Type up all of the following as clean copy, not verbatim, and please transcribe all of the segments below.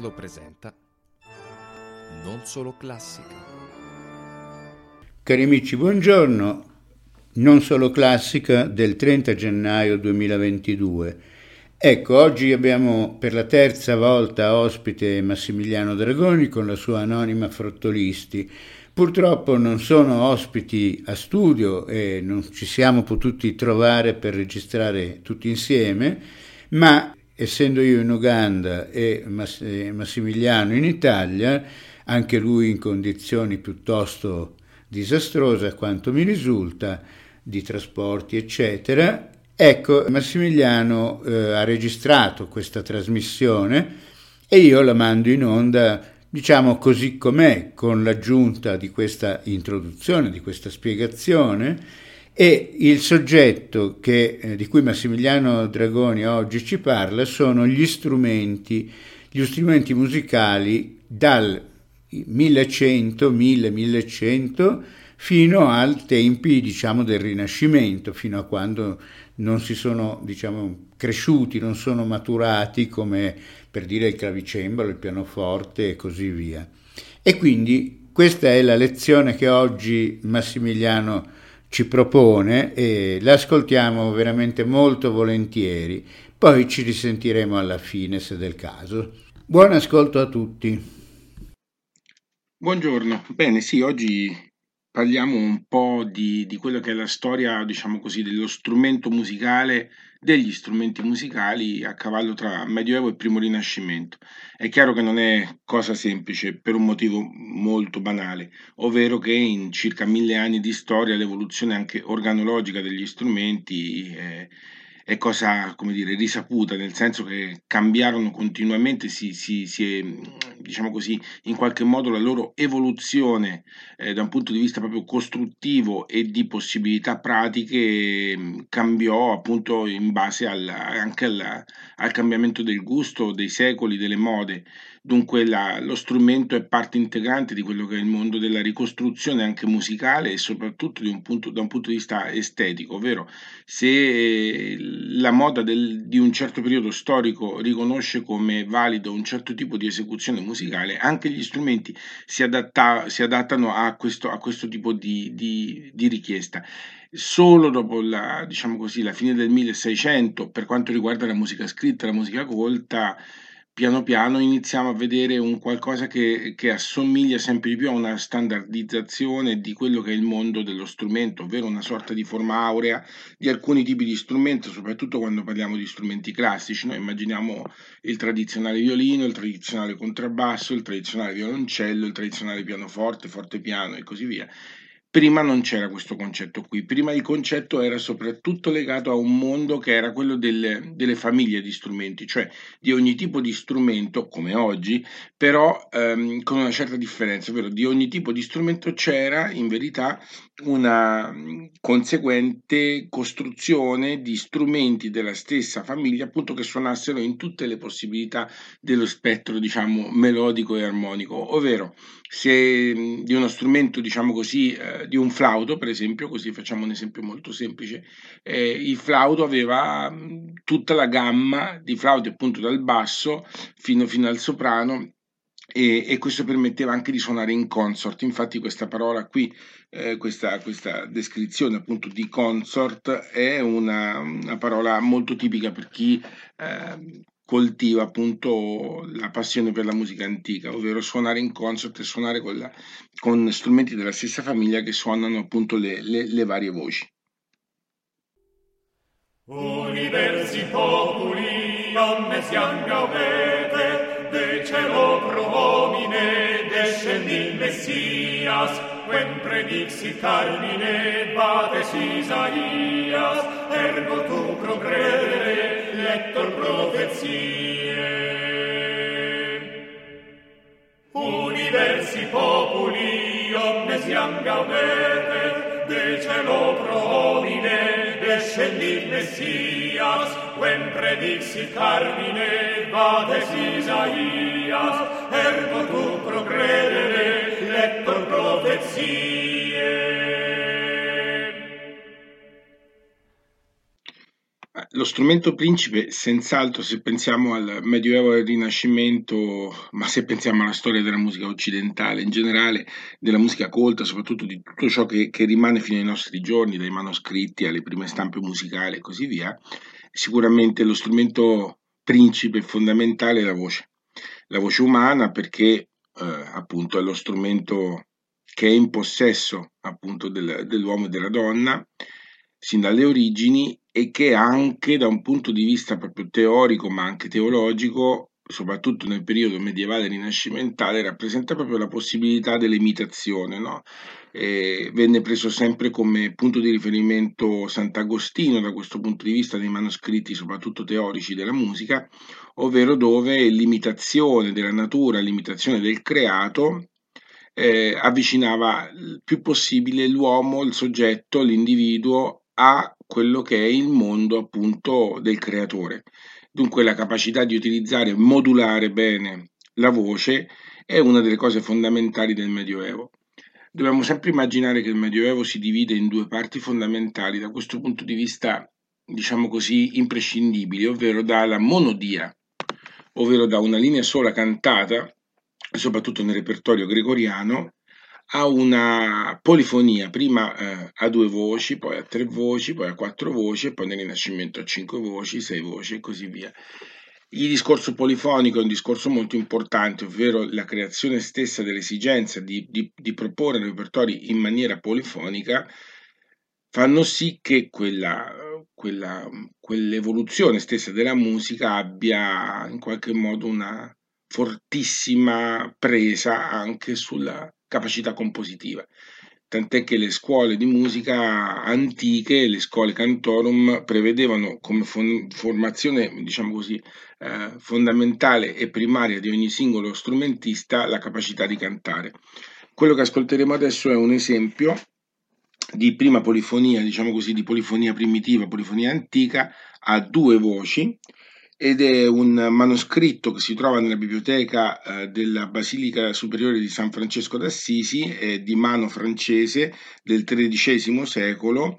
Leonardo presenta Non Solo Classica. Cari amici, buongiorno. Non Solo Classica del 30 gennaio 2022. Ecco, oggi abbiamo per la terza volta ospite Massimiliano Dragoni con la sua Anonima Frottolisti. Purtroppo non sono ospiti a studio e non ci siamo potuti trovare per registrare tutti insieme, ma essendo io in Uganda e Massimiliano in Italia, anche lui in condizioni piuttosto disastrose a quanto mi risulta, di trasporti eccetera, ecco, Massimiliano ha registrato questa trasmissione e io la mando in onda, diciamo così com'è, con l'aggiunta di questa introduzione, di questa spiegazione, e il soggetto di cui Massimiliano Dragoni oggi ci parla sono gli strumenti musicali dal 1100 fino ai tempi, diciamo, del Rinascimento, fino a quando non si sono, diciamo, cresciuti, non sono maturati come per dire il clavicembalo, il pianoforte e così via. E quindi questa è la lezione che oggi Massimiliano ci propone e l'ascoltiamo veramente molto volentieri, poi ci risentiremo alla fine se del caso. Buon ascolto a tutti. Buongiorno, bene, sì, oggi parliamo un po' di quello che è la storia, diciamo così, dello strumento musicale, degli strumenti musicali a cavallo tra Medioevo e Primo Rinascimento. È chiaro che non è cosa semplice per un motivo molto banale, ovvero che in circa 1000 anni di storia l'evoluzione anche organologica degli strumenti è cosa, come dire, risaputa, nel senso che cambiarono continuamente, diciamo così, in qualche modo la loro evoluzione da un punto di vista proprio costruttivo e di possibilità pratiche cambiò appunto in base al cambiamento del gusto, dei secoli, delle mode. Dunque lo strumento è parte integrante di quello che è il mondo della ricostruzione anche musicale e soprattutto da un punto di vista estetico, ovvero se la moda di un certo periodo storico riconosce come valido un certo tipo di esecuzione musicale, anche gli strumenti si adattano a questo tipo di richiesta. Solo dopo diciamo così, la fine del 1600, per quanto riguarda la musica scritta, la musica colta, piano piano iniziamo a vedere un qualcosa che assomiglia sempre di più a una standardizzazione di quello che è il mondo dello strumento, ovvero una sorta di forma aurea di alcuni tipi di strumento, soprattutto quando parliamo di strumenti classici. Noi immaginiamo il tradizionale violino, il tradizionale contrabbasso, il tradizionale violoncello, il tradizionale pianoforte, fortepiano e così via. Prima non c'era questo concetto qui, prima il concetto era soprattutto legato a un mondo che era quello delle famiglie di strumenti, cioè di ogni tipo di strumento, come oggi, però con una certa differenza, ovvero di ogni tipo di strumento c'era in verità una conseguente costruzione di strumenti della stessa famiglia, appunto, che suonassero in tutte le possibilità dello spettro, diciamo, melodico e armonico, ovvero se di uno strumento, diciamo così, di un flauto, per esempio, così facciamo un esempio molto semplice, il flauto aveva tutta la gamma di flauti, appunto, dal basso fino al soprano, e questo permetteva anche di suonare in consort. Infatti questa parola qui, questa descrizione appunto di consort è una parola molto tipica per chi coltiva appunto la passione per la musica antica, ovvero suonare in consort e suonare con strumenti della stessa famiglia che suonano appunto le varie voci. Universi populi omnes iam gaudete, de cielo pro homine descendit Messias, quem predixit Carmine bates Isaias, ergo tu pro credere lector profezie. Universi populi omnes iam gaudete, de cielo pro homine descendit Messias, quem predixit Carmine bates Isaias, ergo tu pro credere lector profezie. lo strumento principe, senz'altro, se pensiamo al Medioevo e al Rinascimento, ma se pensiamo alla storia della musica occidentale, in generale, della musica colta, soprattutto di tutto ciò che rimane fino ai nostri giorni, dai manoscritti alle prime stampe musicali e così via, sicuramente lo strumento principe fondamentale è la voce umana, perché appunto è lo strumento che è in possesso appunto dell'uomo e della donna sin dalle origini, e che anche da un punto di vista proprio teorico ma anche teologico, soprattutto nel periodo medievale e rinascimentale, rappresenta proprio la possibilità dell'imitazione, no? Venne preso sempre come punto di riferimento Sant'Agostino da questo punto di vista nei manoscritti soprattutto teorici della musica, ovvero dove l'imitazione della natura, l'imitazione del creato avvicinava il più possibile l'uomo, il soggetto, l'individuo a quello che è il mondo appunto del creatore. Dunque la capacità di utilizzare e modulare bene la voce è una delle cose fondamentali del Medioevo. Dobbiamo sempre immaginare che il Medioevo si divide in due parti fondamentali da questo punto di vista, diciamo così, imprescindibili, ovvero dalla monodia, ovvero da una linea sola cantata, soprattutto nel repertorio gregoriano, a una polifonia, prima a 2 voci, poi a 3 voci, poi a 4 voci, e poi nel Rinascimento a 5 voci, 6 voci e così via. Il discorso polifonico è un discorso molto importante, ovvero la creazione stessa dell'esigenza di proporre repertori in maniera polifonica fanno sì che quell'evoluzione stessa della musica abbia in qualche modo una fortissima presa anche sulla capacità compositiva. Tant'è che le scuole di musica antiche, le scuole cantorum, prevedevano come formazione, diciamo così, fondamentale e primaria di ogni singolo strumentista la capacità di cantare. Quello che ascolteremo adesso è un esempio di prima polifonia, diciamo così, di polifonia primitiva, polifonia antica, a 2 voci, ed è un manoscritto che si trova nella biblioteca della Basilica Superiore di San Francesco d'Assisi, di mano francese del XIII secolo,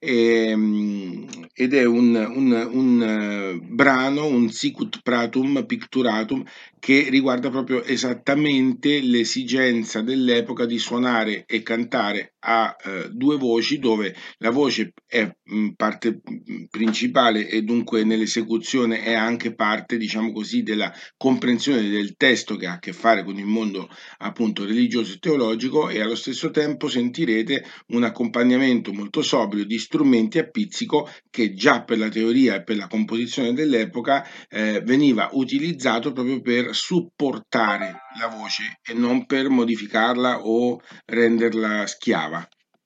ed è un brano, un sicut pratum picturatum, che riguarda proprio esattamente l'esigenza dell'epoca di suonare e cantare a 2 voci, dove la voce è parte principale e dunque nell'esecuzione è anche parte, diciamo così, della comprensione del testo che ha a che fare con il mondo appunto religioso e teologico, e allo stesso tempo sentirete un accompagnamento molto sobrio di strumenti a pizzico che già per la teoria e per la composizione dell'epoca veniva utilizzato proprio per supportare la voce e non per modificarla o renderla schiava.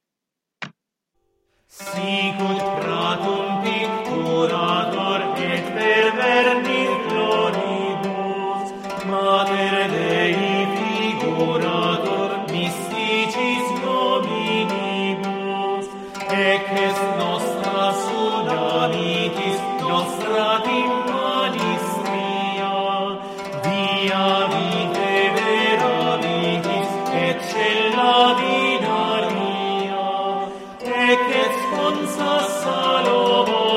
Sicut pratum picturator et per verbis gloribus, mater Dei figurator mysticis nominibus, ecces nostra sudamitis, nostra timpanis ria, via vitae vera vitis, et cella binaria, ecce sponsa salomo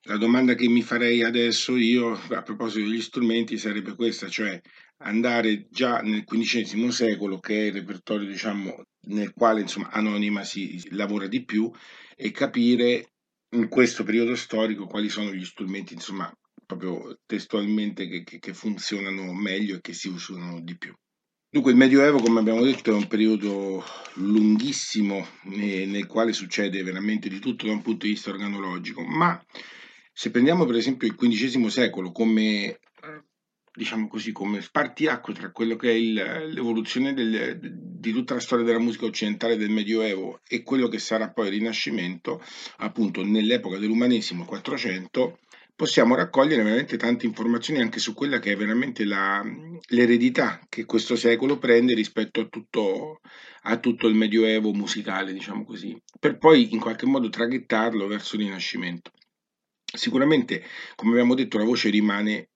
La domanda che mi farei adesso io, a proposito degli strumenti, sarebbe questa, cioè andare già nel XV secolo, che è il repertorio, diciamo, nel quale, insomma, anonima si lavora di più, e capire in questo periodo storico quali sono gli strumenti, insomma, proprio testualmente che funzionano meglio e che si usano di più. Dunque, il Medioevo, come abbiamo detto, è un periodo lunghissimo nel quale succede veramente di tutto da un punto di vista organologico, ma se prendiamo per esempio il XV secolo come, diciamo così, come spartiacque tra quello che è l'evoluzione di tutta la storia della musica occidentale del Medioevo e quello che sarà poi il Rinascimento, appunto nell'epoca dell'Umanesimo, 400, possiamo raccogliere veramente tante informazioni anche su quella che è veramente l'eredità che questo secolo prende rispetto a tutto il Medioevo musicale, diciamo così, per poi in qualche modo traghettarlo verso il Rinascimento. Sicuramente, come abbiamo detto, la voce rimane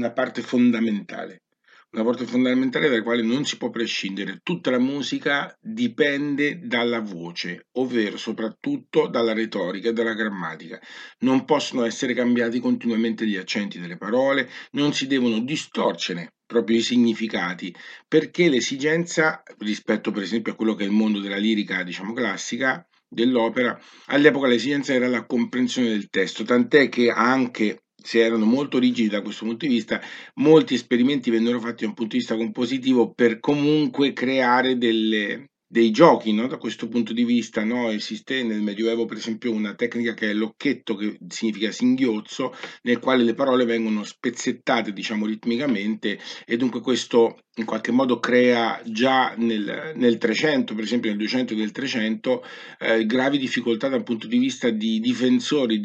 una parte fondamentale dalla quale non si può prescindere. Tutta la musica dipende dalla voce, ovvero soprattutto dalla retorica e dalla grammatica. Non possono essere cambiati continuamente gli accenti delle parole, non si devono distorcere proprio i significati, perché l'esigenza, rispetto per esempio a quello che è il mondo della lirica, diciamo classica, dell'opera, all'epoca l'esigenza era la comprensione del testo, tant'è che anche se erano molto rigidi da questo punto di vista, molti esperimenti vennero fatti da un punto di vista compositivo per comunque creare dei giochi, no? Da questo punto di vista, no? Esiste nel Medioevo, per esempio, una tecnica che è l'occhetto, che significa singhiozzo, nel quale le parole vengono spezzettate, diciamo, ritmicamente, e dunque questo in qualche modo crea già nel 300, per esempio nel 200 e nel 300, gravi difficoltà dal punto di vista di difensori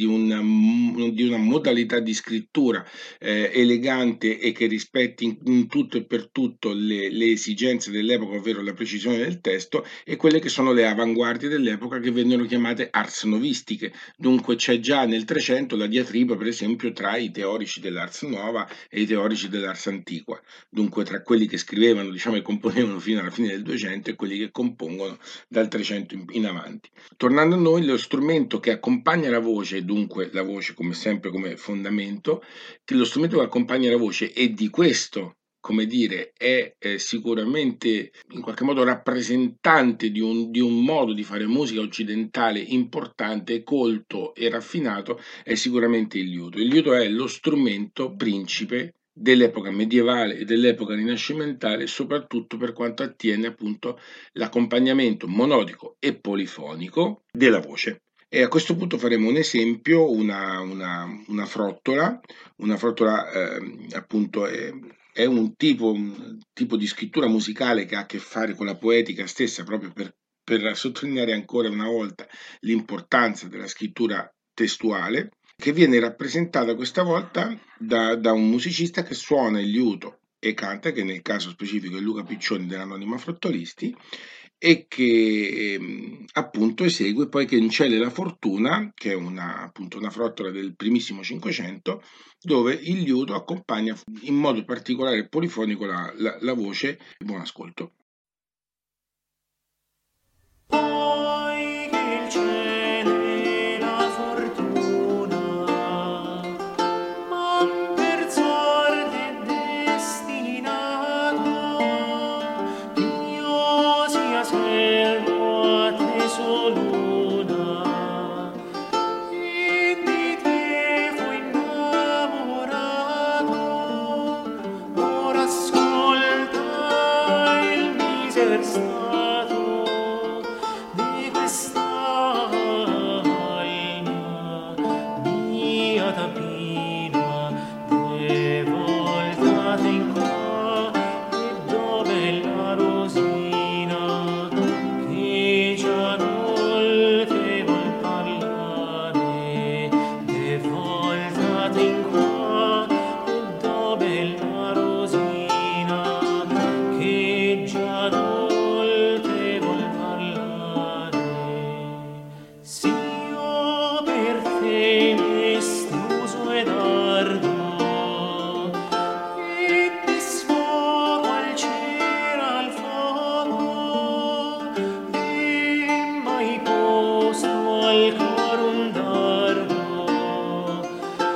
di una modalità di scrittura elegante e che rispetti in tutto e per tutto le esigenze dell'epoca, ovvero la precisione del testo, e quelle che sono le avanguardie dell'epoca che vennero chiamate ars novistiche. Dunque c'è già nel 300 la diatriba, per esempio, tra i teorici dell'ars nuova e i teorici dell'ars antiqua, dunque tra quelli che scrivevano, diciamo, e componevano fino alla fine del 200 e quelli che compongono dal 300 in avanti. Tornando a noi, lo strumento che accompagna la voce, dunque la voce come sempre come fondamento, che lo strumento che accompagna la voce e di questo, come dire, è sicuramente in qualche modo rappresentante di un modo di fare musica occidentale importante, colto e raffinato, è sicuramente il liuto. Il liuto è lo strumento principe dell'epoca medievale e dell'epoca rinascimentale, soprattutto per quanto attiene appunto l'accompagnamento monodico e polifonico della voce. E a questo punto faremo un esempio, una frottola. Una frottola appunto è un tipo di scrittura musicale che ha a che fare con la poetica stessa, proprio per sottolineare ancora una volta l'importanza della scrittura testuale, che viene rappresentata questa volta da un musicista che suona il liuto e canta, che nel caso specifico è Luca Piccioni dell'Anonima Frottolisti, e che appunto esegue poi Che la fortuna, che è appunto una frottola del primissimo Cinquecento, dove il liuto accompagna in modo particolare e polifonico la voce. Buon ascolto. Poi che il cielo e la fortuna m'han per sorte destinato ch'io sia servo a te soluna e di te fui innamorato. Ora ascolta il miser stato di quest'anima mia tapina, de voltate in qua e dove la rosina che già volte vuol parlare, de voltate in qua e dove la rosina che già volte vuol parlare. Se io per te mestruso ed ardo e ti sfogo al cielo al fuoco e mai posto al cor un dardo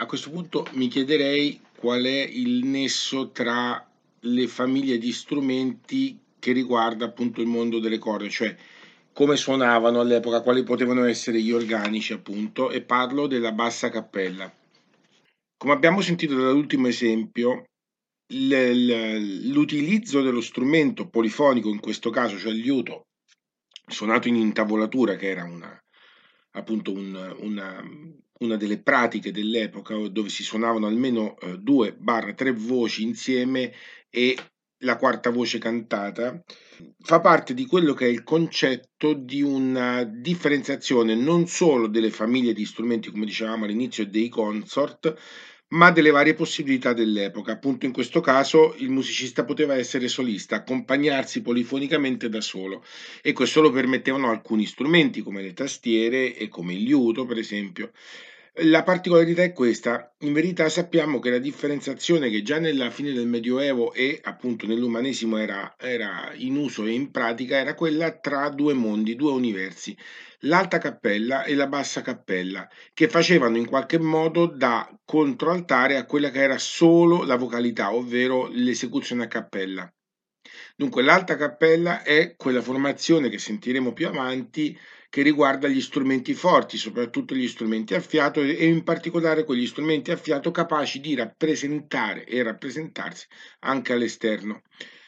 a questo punto mi chiederei qual è il nesso tra le famiglie di strumenti che riguarda appunto il mondo delle corde, cioè come suonavano all'epoca, quali potevano essere gli organici appunto, e parlo della bassa cappella. Come abbiamo sentito dall'ultimo esempio, l'utilizzo dello strumento polifonico, in questo caso, cioè il liuto, suonato in intavolatura, che era appunto una delle pratiche dell'epoca, dove si suonavano almeno 2-3 voci insieme e la quarta voce cantata, fa parte di quello che è il concetto di una differenziazione non solo delle famiglie di strumenti, come dicevamo all'inizio, e dei consort, ma delle varie possibilità dell'epoca. Appunto, in questo caso il musicista poteva essere solista, accompagnarsi polifonicamente da solo, e questo lo permettevano alcuni strumenti come le tastiere e come il liuto, per esempio. La particolarità è questa: in verità sappiamo che la differenziazione che già nella fine del Medioevo e appunto nell'umanesimo era in uso e in pratica era quella tra due mondi, due universi, l'alta cappella e la bassa cappella, che facevano in qualche modo da controaltare a quella che era solo la vocalità, ovvero l'esecuzione a cappella. Dunque, l'alta cappella è quella formazione che sentiremo più avanti, che riguarda gli strumenti forti, soprattutto gli strumenti a fiato e in particolare quegli strumenti a fiato capaci di rappresentare e rappresentarsi anche all'esterno,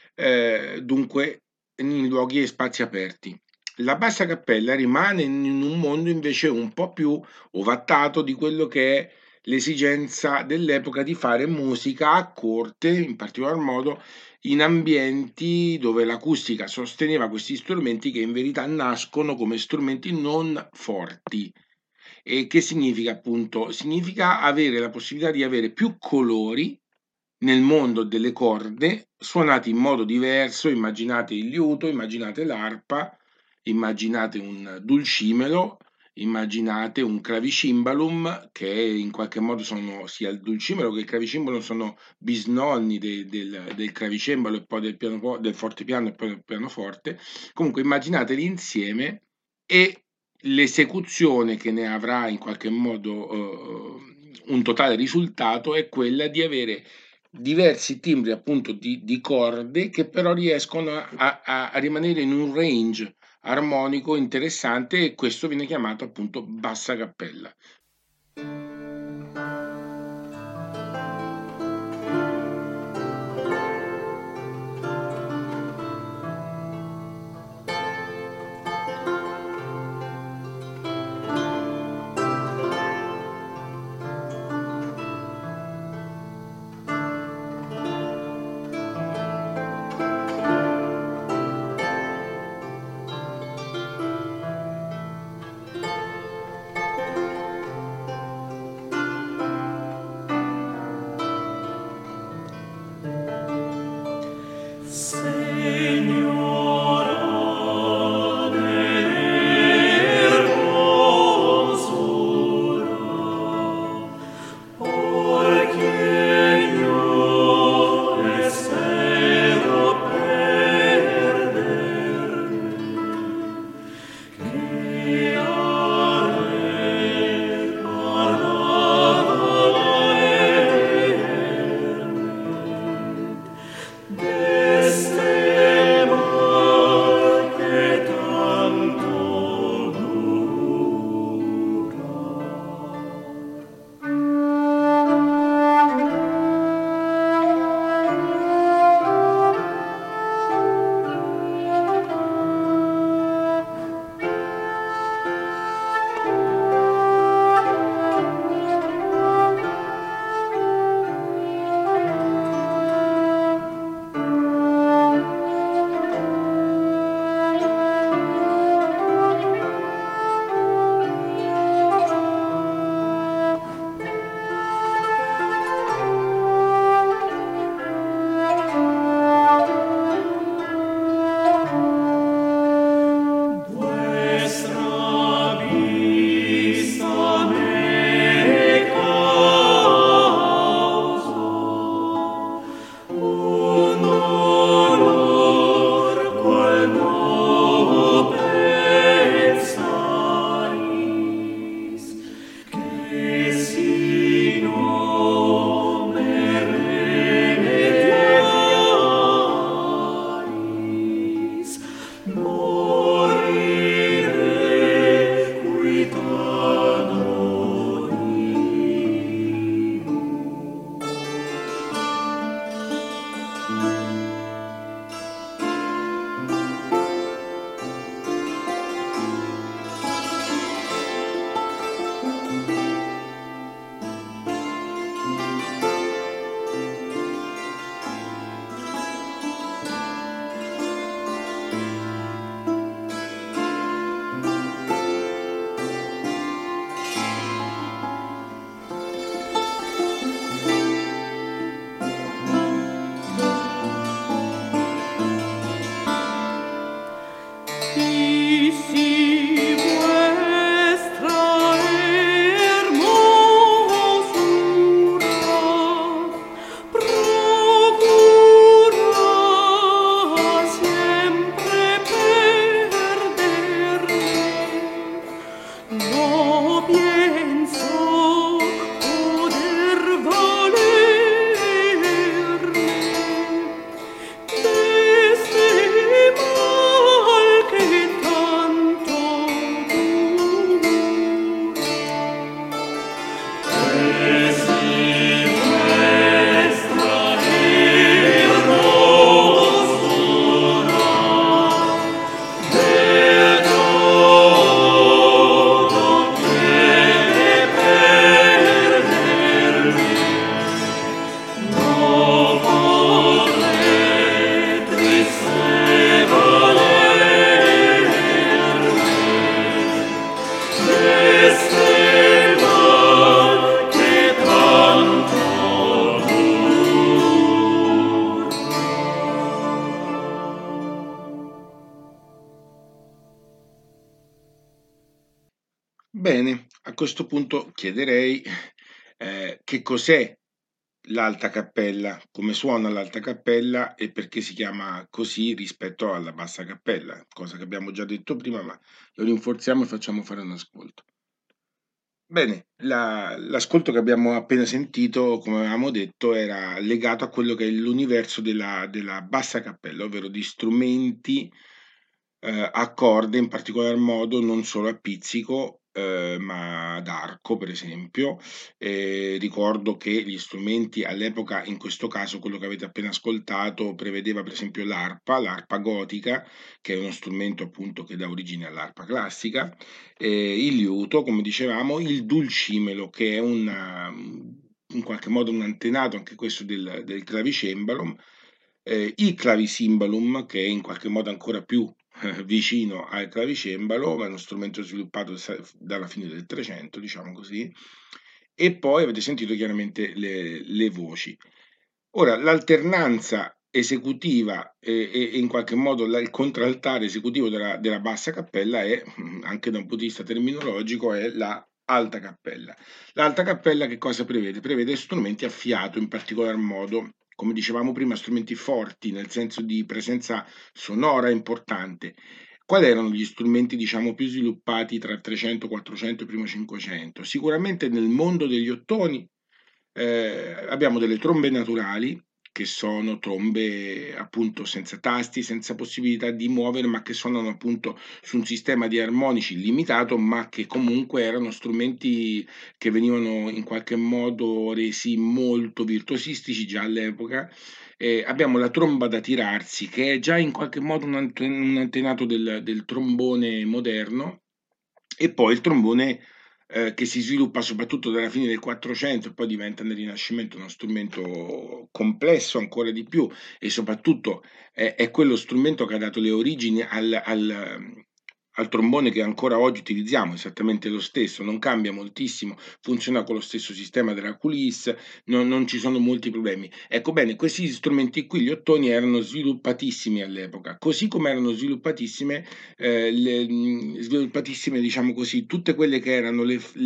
dunque in luoghi e spazi aperti. La bassa cappella rimane in un mondo invece un po' più ovattato di quello che è l'esigenza dell'epoca di fare musica a corte, in particolar modo in ambienti dove l'acustica sosteneva questi strumenti che in verità nascono come strumenti non forti. E che significa appunto? Significa avere la possibilità di avere più colori nel mondo delle corde suonati in modo diverso. Immaginate il liuto, immaginate l'arpa, immaginate un dulcimelo, immaginate un clavicimbalum, che in qualche modo sono sia il dulcimelo che il clavicimbalum sono bisnonni del clavicembalo e poi del fortepiano e poi del pianoforte. Comunque immaginateli insieme e l'esecuzione che ne avrà in qualche modo un totale risultato è quella di avere diversi timbri appunto di corde che però riescono a rimanere in un range armonico interessante, e questo viene chiamato appunto bassa cappella. Bene, a questo punto chiederei che cos'è l'alta cappella, come suona l'alta cappella e perché si chiama così rispetto alla bassa cappella, cosa che abbiamo già detto prima, ma lo rinforziamo e facciamo fare un ascolto. Bene, l'ascolto che abbiamo appena sentito, come avevamo detto, era legato a quello che è l'universo della bassa cappella, ovvero di strumenti a corde, in particolar modo non solo a pizzico, ma ad arco per esempio. Ricordo che gli strumenti all'epoca, in questo caso quello che avete appena ascoltato, prevedeva per esempio l'arpa gotica, che è uno strumento appunto che dà origine all'arpa classica, il liuto, come dicevamo, il dulcimelo, che è in qualche modo un antenato anche questo del clavicembalo, il clavisimbalum, che è in qualche modo ancora più vicino al clavicembalo, ma è uno strumento sviluppato dalla fine del 300, diciamo così, e poi avete sentito chiaramente le voci. Ora, l'alternanza esecutiva e in qualche modo il contraltare esecutivo della bassa cappella è, anche da un punto di vista terminologico, è la alta cappella. L'alta cappella che cosa prevede? Prevede strumenti a fiato, in particolar modo, come dicevamo prima, strumenti forti, nel senso di presenza sonora importante. Quali erano gli strumenti, diciamo, più sviluppati tra 300, 400 e primo 500? Sicuramente nel mondo degli ottoni abbiamo delle trombe naturali, che sono trombe appunto senza tasti, senza possibilità di muovere, ma che suonano appunto su un sistema di armonici limitato, ma che comunque erano strumenti che venivano in qualche modo resi molto virtuosistici già all'epoca. Abbiamo la tromba da tirarsi, che è già in qualche modo un antenato del trombone moderno, e poi il trombone che si sviluppa soprattutto dalla fine del 400 e poi diventa nel Rinascimento uno strumento complesso ancora di più, e soprattutto è quello strumento che ha dato le origini al trombone che ancora oggi utilizziamo, esattamente lo stesso, non cambia moltissimo, funziona con lo stesso sistema della coulisse, non ci sono molti problemi. Ecco bene, questi strumenti qui, gli ottoni, erano sviluppatissimi all'epoca, così come erano sviluppatissime, diciamo così, tutte quelle che erano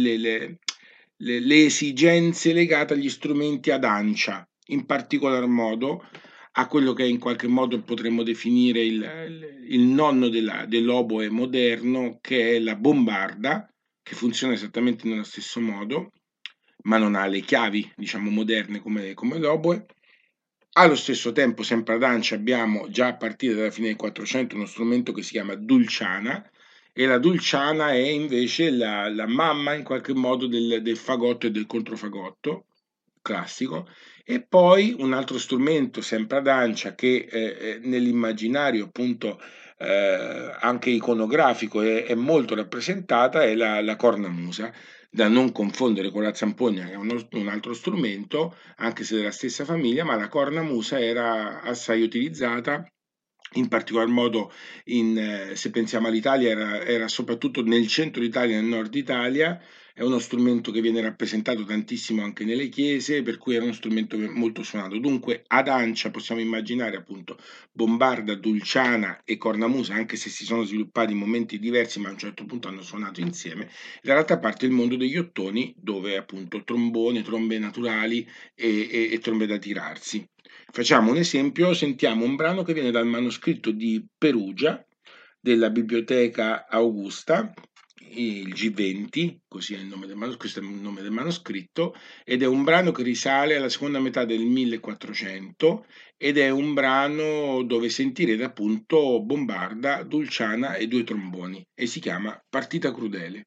le esigenze legate agli strumenti ad ancia, in particolar modo a quello che in qualche modo potremmo definire il nonno dell'oboe moderno, che è la bombarda, che funziona esattamente nello stesso modo, ma non ha le chiavi, diciamo, moderne come l'oboe. Allo stesso tempo, sempre ad Ancia, abbiamo già a partire dalla fine del 400 uno strumento che si chiama dulciana, e la dulciana è invece la mamma in qualche modo del fagotto e del controfagotto classico. E poi un altro strumento sempre ad Ancia che nell'immaginario appunto anche iconografico è molto rappresentata, è la cornamusa, da non confondere con la zampogna, che è un altro strumento, anche se della stessa famiglia, ma la cornamusa era assai utilizzata, in particolar modo se pensiamo all'Italia, era soprattutto nel centro Italia e nel nord Italia. È uno strumento che viene rappresentato tantissimo anche nelle chiese, per cui era uno strumento molto suonato. Dunque, ad Ancia possiamo immaginare appunto bombarda, dulciana e cornamusa, anche se si sono sviluppati in momenti diversi, ma a un certo punto hanno suonato insieme. Dall'altra parte il mondo degli ottoni, dove appunto trombone, trombe naturali e trombe da tirarsi. Facciamo un esempio, sentiamo un brano che viene dal manoscritto di Perugia della Biblioteca Augusta, il G20, così è il nome questo è il nome del manoscritto, ed è un brano che risale alla seconda metà del 1400, ed è un brano dove sentirete appunto bombarda, dulciana e due tromboni, e si chiama Partita crudele.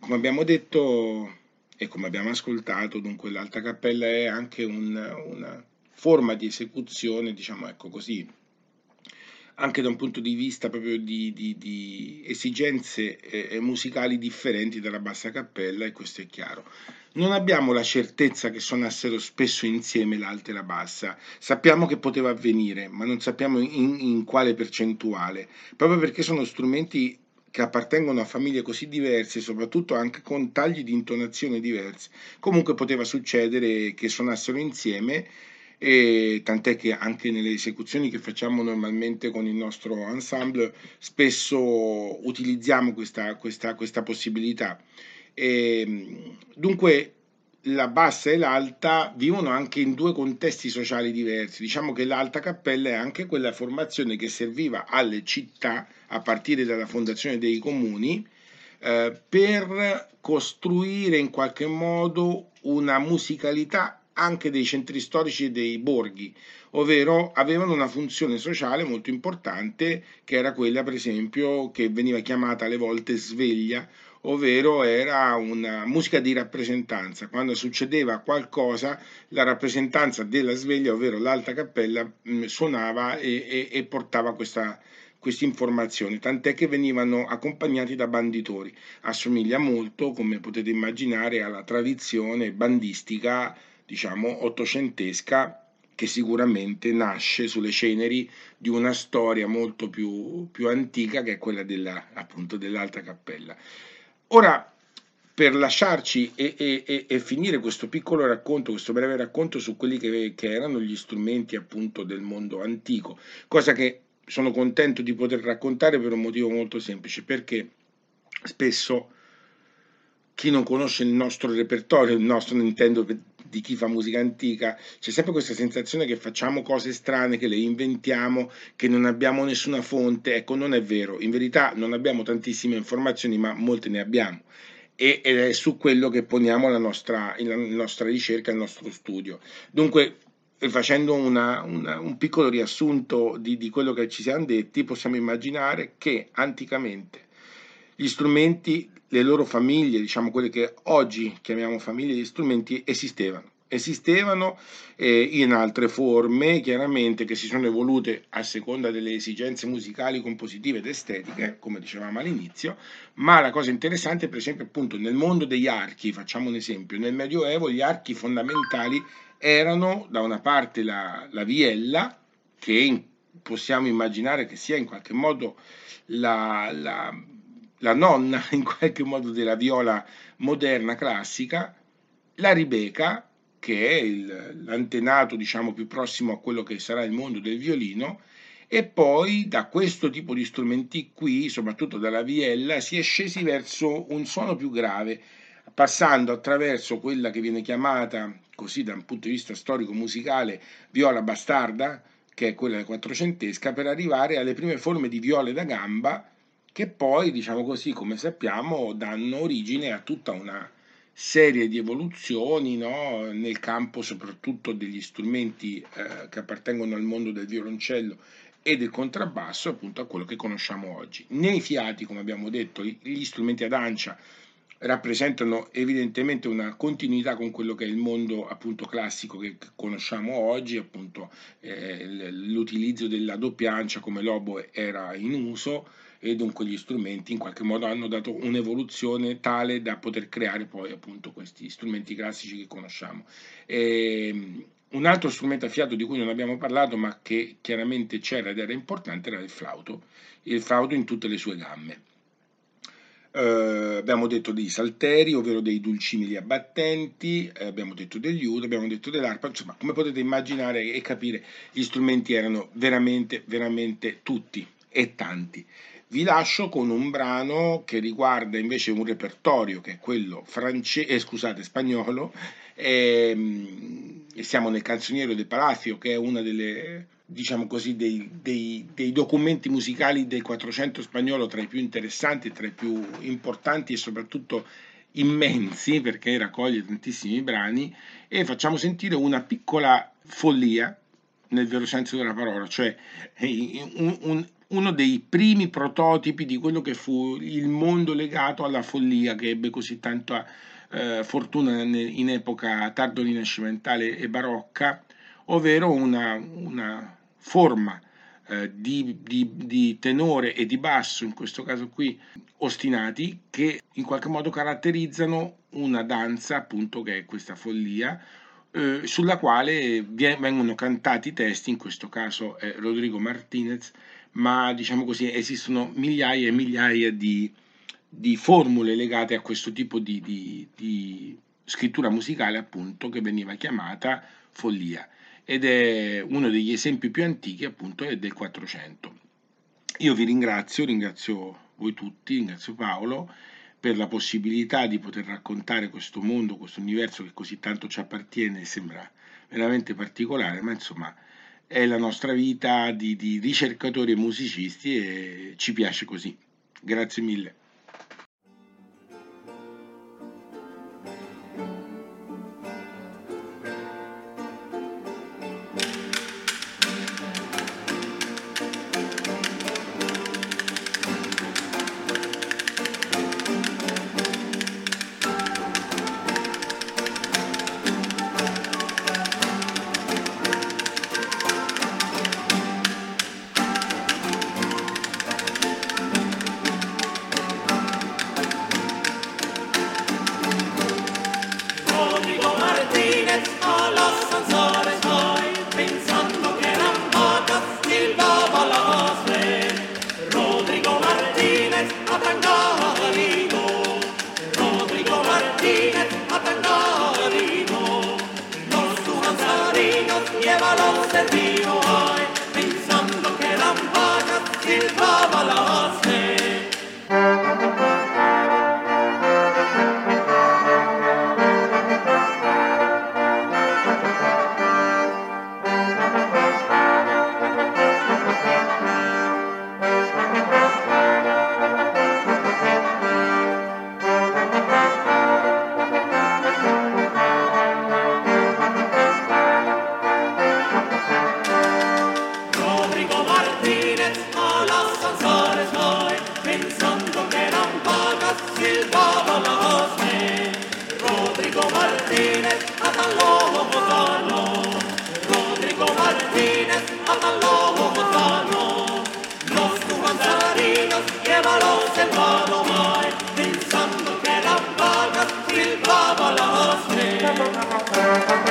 come abbiamo detto e come abbiamo ascoltato, dunque l'alta cappella è anche una forma di esecuzione, diciamo ecco così, anche da un punto di vista proprio di esigenze musicali differenti dalla bassa cappella, e questo è chiaro. Non abbiamo la certezza che suonassero spesso insieme l'alta e la bassa, sappiamo che poteva avvenire, ma non sappiamo in quale percentuale, proprio perché sono strumenti che appartengono a famiglie così diverse, soprattutto anche con tagli di intonazione diversi. Comunque poteva succedere che suonassero insieme, e tant'è che anche nelle esecuzioni che facciamo normalmente con il nostro ensemble spesso utilizziamo questa possibilità. Dunque la bassa e l'alta vivono anche in due contesti sociali diversi. Diciamo che l'alta cappella è anche quella formazione che serviva alle città a partire dalla fondazione dei comuni per costruire in qualche modo una musicalità anche dei centri storici e dei borghi, ovvero avevano una funzione sociale molto importante, che era quella, per esempio, che veniva chiamata alle volte sveglia, ovvero era una musica di rappresentanza. Quando succedeva qualcosa, la rappresentanza della sveglia, ovvero l'alta cappella, suonava e portava questa informazione, tant'è che venivano accompagnati da banditori. Assomiglia molto, come potete immaginare, alla tradizione bandistica, diciamo, ottocentesca, che sicuramente nasce sulle ceneri di una storia molto più antica, che è quella appunto dell'alta cappella. Ora, per lasciarci e finire questo piccolo racconto, questo breve racconto su quelli che erano gli strumenti appunto del mondo antico, cosa che sono contento di poter raccontare per un motivo molto semplice, perché spesso chi non conosce il nostro repertorio, il nostro, non intendo di chi fa musica antica, c'è sempre questa sensazione che facciamo cose strane, che le inventiamo, che non abbiamo nessuna fonte. Ecco, non è vero. In verità non abbiamo tantissime informazioni, ma molte ne abbiamo. Ed è su quello che poniamo la nostra ricerca, il nostro studio. Dunque, facendo un piccolo riassunto di quello che ci siamo detti, possiamo immaginare che anticamente gli strumenti, le loro famiglie, diciamo quelle che oggi chiamiamo famiglie di strumenti, esistevano in altre forme, chiaramente, che si sono evolute a seconda delle esigenze musicali, compositive ed estetiche, come dicevamo all'inizio. Ma la cosa interessante, per esempio, appunto nel mondo degli archi, facciamo un esempio, nel Medioevo gli archi fondamentali erano da una parte la viella, che possiamo immaginare che sia in qualche modo la nonna in qualche modo della viola moderna classica, la ribeca, che è l'antenato diciamo più prossimo a quello che sarà il mondo del violino, e poi da questo tipo di strumenti qui, soprattutto dalla viella, si è scesi verso un suono più grave, passando attraverso quella che viene chiamata, così da un punto di vista storico-musicale, viola bastarda, che è quella quattrocentesca, per arrivare alle prime forme di viole da gamba, che poi, diciamo così, come sappiamo, danno origine a tutta una serie di evoluzioni, no? Nel campo soprattutto degli strumenti che appartengono al mondo del violoncello e del contrabbasso, appunto a quello che conosciamo oggi. Nei fiati, come abbiamo detto, gli strumenti ad ancia rappresentano evidentemente una continuità con quello che è il mondo appunto classico che conosciamo oggi, appunto l'utilizzo della doppia ancia come l'oboe era in uso, e dunque gli strumenti in qualche modo hanno dato un'evoluzione tale da poter creare poi appunto questi strumenti classici che conosciamo. Un altro strumento a fiato di cui non abbiamo parlato, ma che chiaramente c'era ed era importante, era il flauto in tutte le sue gamme. Abbiamo detto dei salteri, ovvero dei dulcimili abbattenti, abbiamo detto degli ud, abbiamo detto dell'arpa. Insomma, come potete immaginare e capire, gli strumenti erano veramente, veramente tutti e tanti. Vi lascio con un brano che riguarda invece un repertorio che è quello spagnolo, e siamo nel Canzoniero del Palacio, che è una delle, diciamo così, dei documenti musicali del Quattrocento spagnolo tra i più interessanti, tra i più importanti e soprattutto immensi, perché raccoglie tantissimi brani, e facciamo sentire una piccola follia nel vero senso della parola, cioè uno dei primi prototipi di quello che fu il mondo legato alla follia, che ebbe così tanta fortuna in epoca tardo rinascimentale e barocca, ovvero una forma di tenore e di basso, in questo caso qui ostinati, che in qualche modo caratterizzano una danza, appunto, che è questa follia, sulla quale vengono cantati i testi. In questo caso è Rodrigo Martinez, ma diciamo così esistono migliaia e migliaia di formule legate a questo tipo di scrittura musicale, appunto, che veniva chiamata follia, ed è uno degli esempi più antichi, appunto, è del 400. Io vi ringrazio voi tutti, ringrazio Paolo per la possibilità di poter raccontare questo mondo, questo universo che così tanto ci appartiene e sembra veramente particolare, ma insomma è la nostra vita di ricercatori e musicisti e ci piace così. Grazie mille. Rodrigo Martínez a los danzores hoy, pensando que eran vacas, silbaba la base. Rodrigo Martínez a Tangarino, Rodrigo Martínez a Tangarino. Los danzarinos llévalos el río hoy, pensando que eran vacas, silbaba la base. Rodrigo Martínez a los danzores hoy, pensando que eran vacas, silbaba la base. Rodrigo Martínez a tan lobo gozano, Rodrigo Martínez a tan lobo gozano. Los danzarinos llévalos el vado hoy, pensando que eran vacas, silbaba la base.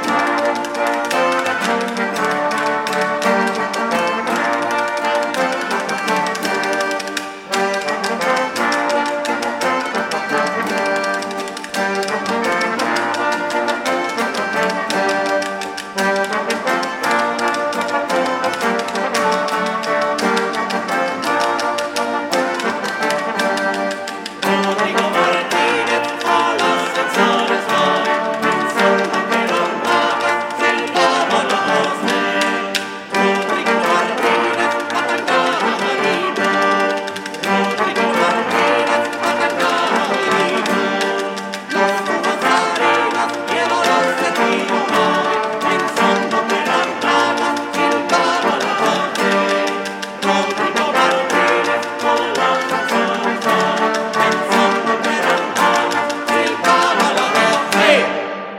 Rodrigo Martínez a los danzores hoy, pensando que eran vacas, silbaba la base. Rodrigo Martínez a Tangarino, Rodrigo Martínez a Tangarino. Los danzarinos llévalos el río hoy, pensando que eran vacas, silbaba la base. Rodrigo Martínez a los danzores hoy, pensando que eran vacas, silbaba la base.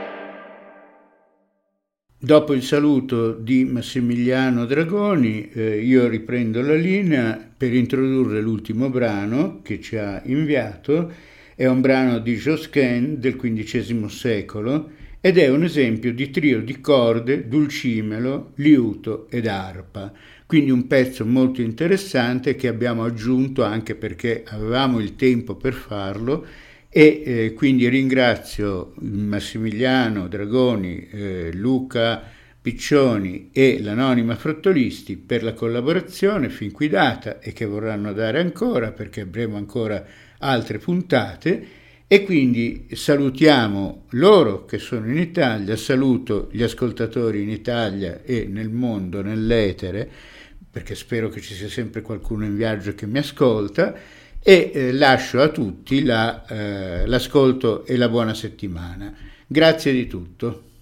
Dopo il saluto di Massimiliano Dragoni, io riprendo la linea per introdurre l'ultimo brano che ci ha inviato. È un brano di Josquin del XV secolo ed è un esempio di trio di corde, dulcimelo, liuto ed arpa. Quindi un pezzo molto interessante che abbiamo aggiunto anche perché avevamo il tempo per farlo. E quindi ringrazio Massimiliano Dragoni, Luca Piccioni e l'Anonima Frottolisti per la collaborazione fin qui data e che vorranno dare ancora, perché avremo ancora altre puntate, e quindi salutiamo loro che sono in Italia, saluto gli ascoltatori in Italia e nel mondo, nell'etere, perché spero che ci sia sempre qualcuno in viaggio che mi ascolta, e lascio a tutti l'ascolto e la buona settimana. Grazie di tutto.